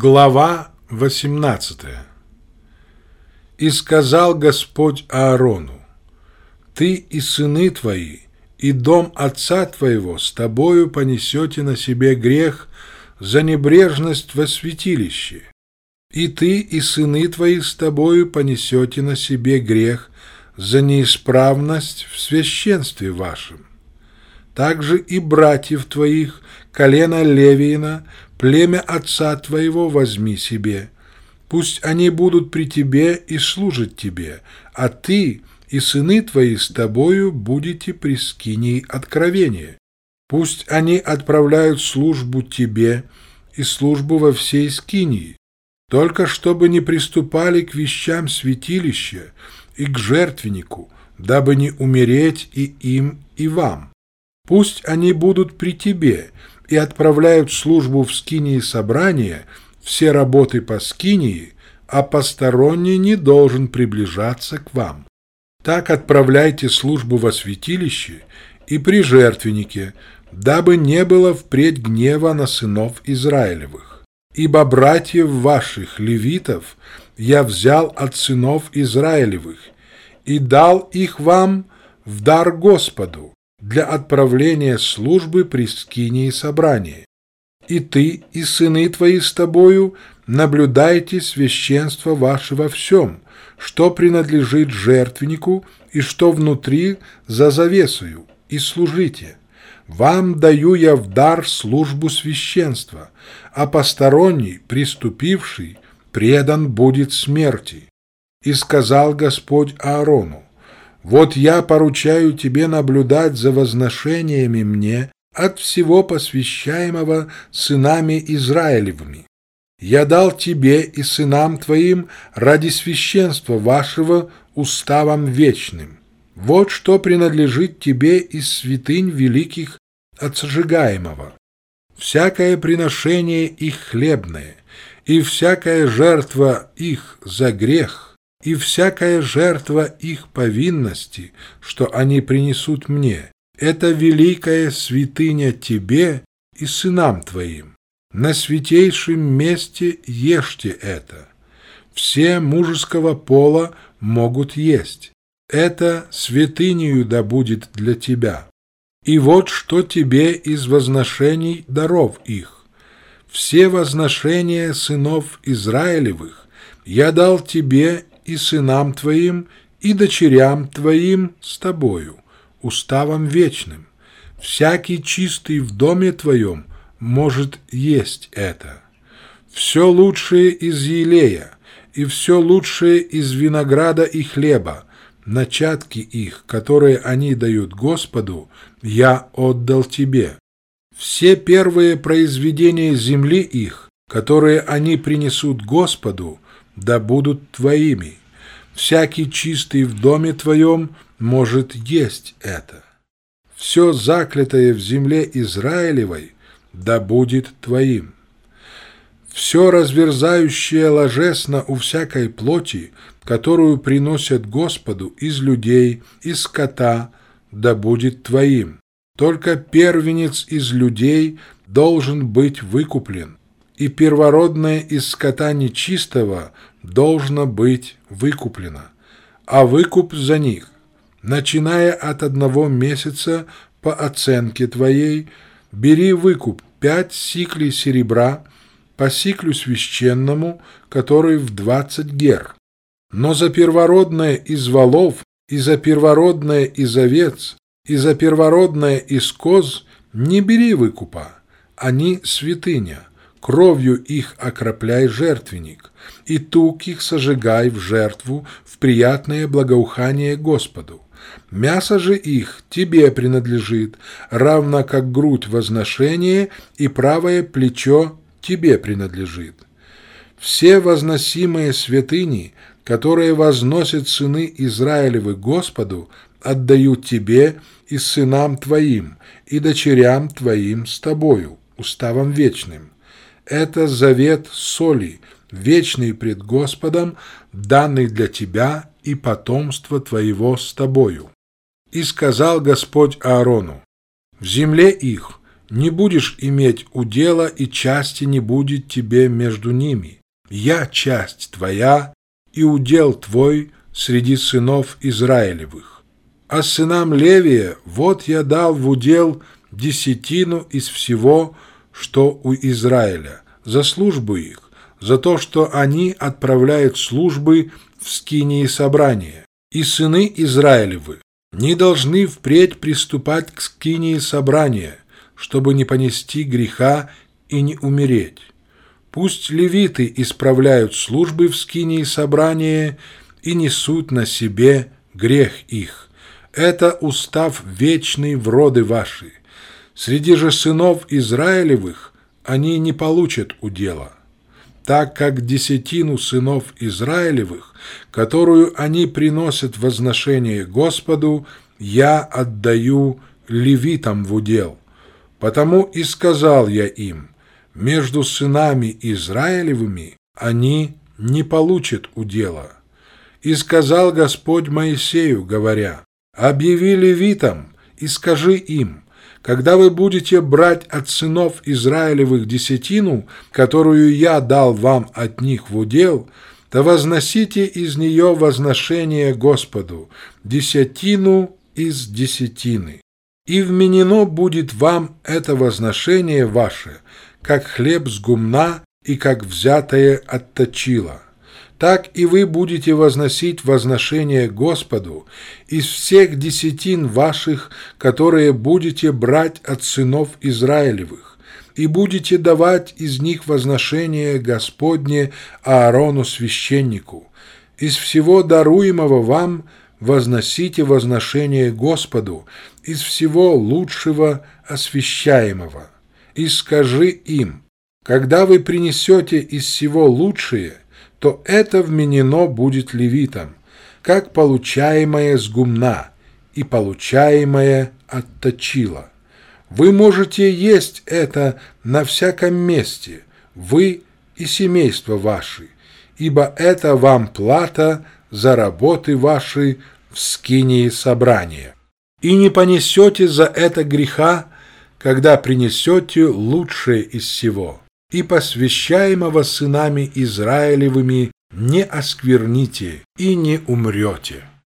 Глава 18. «И сказал Господь Аарону: Ты и сыны твои, и дом отца твоего с тобою понесете на себе грех за небрежность во святилище, и ты и сыны твои с тобою понесете на себе грех за неисправность в священстве вашем. Также и братьев твоих, колено Левиина, племя отца твоего возьми себе. Пусть они будут при тебе и служат тебе, а ты и сыны твои с тобою будете при скинии откровения. Пусть они отправляют службу тебе и службу во всей скинии, только чтобы не приступали к вещам святилища и к жертвеннику, дабы не умереть и им, и вам. Пусть они будут при тебе и отправляют службу в скинии собрания, все работы по скинии, а посторонний не должен приближаться к вам. Так отправляйте службу во святилище и при жертвеннике, дабы не было впредь гнева на сынов Израилевых. Ибо братьев ваших, левитов, я взял от сынов Израилевых и дал их вам в дар Господу для отправления службы при скинии собрания. И ты, и сыны твои с тобою наблюдайте священство ваше во всем, что принадлежит жертвеннику и что внутри за завесою, и служите. Вам даю я в дар службу священства, а посторонний, приступивший, предан будет смерти. И сказал Господь Аарону: Вот я поручаю тебе наблюдать за возношениями мне от всего посвящаемого сынами Израилевыми. Я дал тебе и сынам твоим ради священства вашего уставом вечным. Вот что принадлежит тебе из святынь великих от сожигаемого. Всякое приношение их хлебное, и всякая жертва их за грех, и всякая жертва их повинности, что они принесут мне, это великая святыня тебе и сынам твоим. На святейшем месте ешьте это. Все мужеского пола могут есть. Это святынею да будет для тебя. И вот что тебе из возношений даров их. Все возношения сынов Израилевых я дал тебе и сынам твоим, и дочерям твоим с тобою, уставом вечным. Всякий чистый в доме твоем может есть это. Все лучшее из елея, и все лучшее из винограда и хлеба, начатки их, которые они дают Господу, я отдал тебе. Все первые произведения земли их, которые они принесут Господу, да будут твоими. Всякий чистый в доме твоем может есть это. Все заклятое в земле Израилевой да будет твоим. Все разверзающее ложесно у всякой плоти, которую приносят Господу из людей, из скота, да будет твоим. Только первенец из людей должен быть выкуплен, и первородное из скота нечистого должно быть выкуплено, а выкуп за них, начиная от 1 месяца по оценке твоей, бери выкуп 5 сиклей серебра по сиклю священному, который в 20 гер. Но за первородное из волов, и за первородное из овец, и за первородное из коз не бери выкупа, они святыня. Кровью их окропляй жертвенник, и тук их сожигай в жертву в приятное благоухание Господу. Мясо же их тебе принадлежит, равно как грудь возношения и правое плечо тебе принадлежит. Все возносимые святыни, которые возносят сыны Израилевы Господу, отдаю тебе и сынам твоим, и дочерям твоим с тобою, уставом вечным. Это завет соли, вечный пред Господом, данный для тебя и потомства твоего с тобою. И сказал Господь Аарону: в земле их не будешь иметь удела, и части не будет тебе между ними. Я часть твоя, и удел твой среди сынов Израилевых. А сынам Левия вот я дал в удел десятину из всего, что у Израиля, за службу их, за то, что они отправляют службы в скинии собрания. И сыны Израилевы не должны впредь приступать к скинии собрания, чтобы не понести греха и не умереть. Пусть левиты исправляют службы в скинии собрания и несут на себе грех их. Это устав вечный в роды ваши. Среди же сынов Израилевых они не получат удела, так как десятину сынов Израилевых, которую они приносят в возношение Господу, я отдаю левитам в удел. Потому и сказал я им: между сынами Израилевыми они не получат удела. И сказал Господь Моисею, говоря: объяви левитам и скажи им: когда вы будете брать от сынов Израилевых десятину, которую я дал вам от них в удел, то возносите из нее возношение Господу, десятину из десятины. И вменено будет вам это возношение ваше, как хлеб с гумна и как взятое от точила. Так и вы будете возносить возношение Господу из всех десятин ваших, которые будете брать от сынов Израилевых, и будете давать из них возношение Господне Аарону священнику. Из всего даруемого вам возносите возношение Господу, из всего лучшего освящаемого. И скажи им: когда вы принесете из всего лучшее, то это вменено будет левитам, как получаемое с гумна и получаемое от точила. Вы можете есть это на всяком месте, вы и семейство ваши, ибо это вам плата за работы ваши в скинии собрания. И не понесете за это греха, когда принесете лучшее из всего. И посвящаемого сынами Израилевыми не оскверните и не умрете.